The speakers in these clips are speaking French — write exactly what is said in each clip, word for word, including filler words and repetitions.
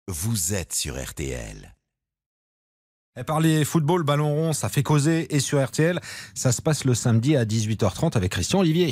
vous êtes sur R T L. Et parler football, ballon rond, ça fait causer. Et sur R T L, ça se passe le samedi à dix-huit heures trente avec Christian Olivier.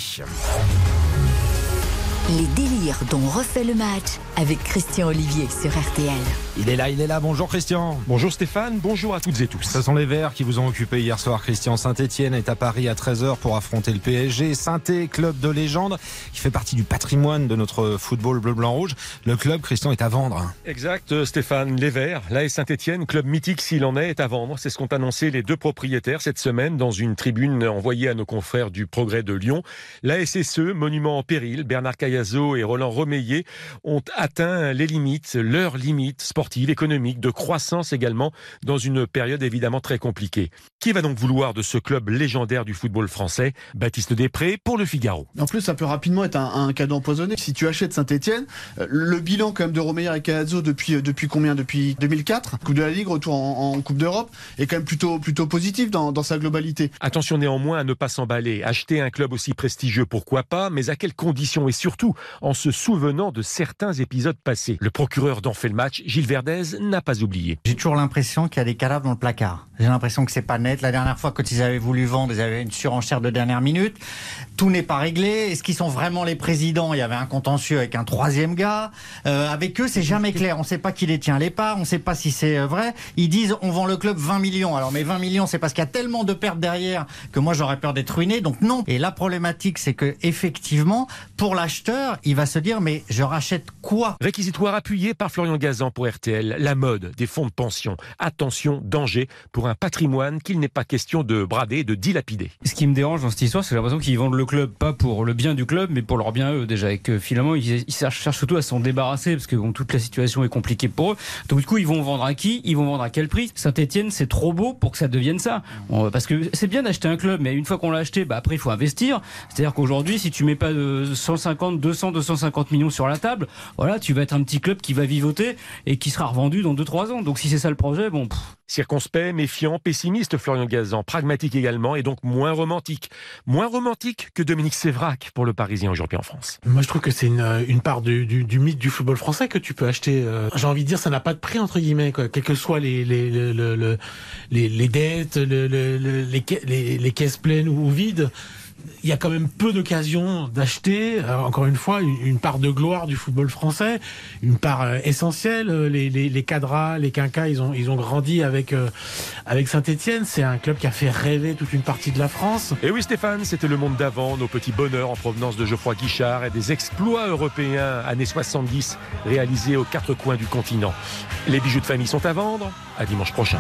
Les délires dont refait le match avec Christian Olivier sur R T L. Il est là, il est là. Bonjour Christian. Bonjour Stéphane, bonjour à toutes et tous. Ce sont les Verts qui vous ont occupé hier soir, Christian. Saint-Etienne est à Paris à treize heures pour affronter le P S G. Saint-Etienne, club de légende, qui fait partie du patrimoine de notre football bleu-blanc-rouge. Le club, Christian, est à vendre. Exact Stéphane, les Verts, l'A S Saint-Etienne, club mythique s'il en est, est à vendre. C'est ce qu'ont annoncé les deux propriétaires cette semaine dans une tribune envoyée à nos confrères du Progrès de Lyon. L'A S S E, monument en péril, Bernard Cayazo et Roland Romeillet ont atteint les limites, leurs limites sportives, économiques, de croissance également, dans une période évidemment très compliquée. Qui va donc vouloir de ce club légendaire du football français? Baptiste Després pour Le Figaro. En plus, ça peut rapidement être un, un cadeau empoisonné. Si tu achètes Saint-Etienne, le bilan quand même de Romeillet et Cayazo depuis, depuis combien? Depuis deux mille quatre, Coupe de la Ligue, retour en, en Coupe d'Europe, est quand même plutôt, plutôt positif dans, dans sa globalité. Attention néanmoins à ne pas s'emballer. Acheter un club aussi prestigieux, pourquoi pas, mais à quelles conditions? Et surtout, en se souvenant de certains épisodes passés. Le procureur d'en fait le match, Gilles Verdez, n'a pas oublié. J'ai toujours l'impression qu'il y a des cadavres dans le placard. J'ai l'impression que c'est pas net. La dernière fois, quand ils avaient voulu vendre, ils avaient une surenchère de dernière minute. Tout n'est pas réglé. Est-ce qu'ils sont vraiment les présidents? Il y avait un contentieux avec un troisième gars. Euh, avec eux, c'est jamais clair. On ne sait pas qui détient les parts. On ne sait pas si c'est vrai. Ils disent on vend le club vingt millions. Alors, mais vingt millions, c'est parce qu'il y a tellement de pertes derrière que moi, j'aurais peur d'être ruiné. Donc non. Et la problématique, c'est que effectivement, pour l'acheteur, il va se dire mais je rachète quoi? Réquisitoire appuyé par Florian Gazan pour R T L. La mode des fonds de pension. Attention, danger pour un patrimoine qu'il n'est pas question de brader, de dilapider. Ce qui me dérange dans cette histoire, c'est l'impression qu'ils vendent le club pas pour le bien du club, mais pour leur bien eux déjà. Et que finalement, ils, ils cherchent surtout à s'en débarrasser parce que bon, toute la situation est compliquée pour eux. Donc du coup, ils vont vendre à qui? Ils vont vendre à quel prix? Saint-Etienne, c'est trop beau pour que ça devienne ça. On, parce que c'est bien d'acheter un club, mais une fois qu'on l'a acheté, bah après il faut investir. C'est-à-dire qu'aujourd'hui, si tu mets pas de cent cinquante, deux cents, deux cent cinquante millions sur la table, voilà, tu vas être un petit club qui va vivoter et qui sera revendu dans deux trois ans. Donc si c'est ça le projet, bon... Pff. Circonspect, méfiant, pessimiste, Florian Gazan, pragmatique également et donc moins romantique. Moins romantique que Dominique Sévrac pour le Parisien aujourd'hui en France. Moi je trouve que c'est une, une part du, du, du mythe du football français que tu peux acheter. Euh, j'ai envie de dire ça n'a pas de prix entre guillemets, quoi. Quelles que soient les, les, les, les, les, les dettes, le, le, le, les, les, les caisses pleines ou vides. Il y a quand même peu d'occasions d'acheter, euh, encore une fois, une, une part de gloire du football français, une part euh, essentielle. Les, les, les Cadras, les Quinquas, ils ont, ils ont grandi avec, euh, avec Saint-Etienne. C'est un club qui a fait rêver toute une partie de la France. Et oui Stéphane, c'était le monde d'avant, nos petits bonheurs en provenance de Geoffroy Guichard et des exploits européens années soixante-dix réalisés aux quatre coins du continent. Les bijoux de famille sont à vendre, à dimanche prochain.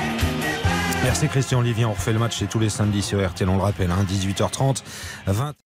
Merci Christian Olivier, on refait le match, c'est tous les samedis sur R T L, on le rappelle, hein, dix-huit heures trente, vingt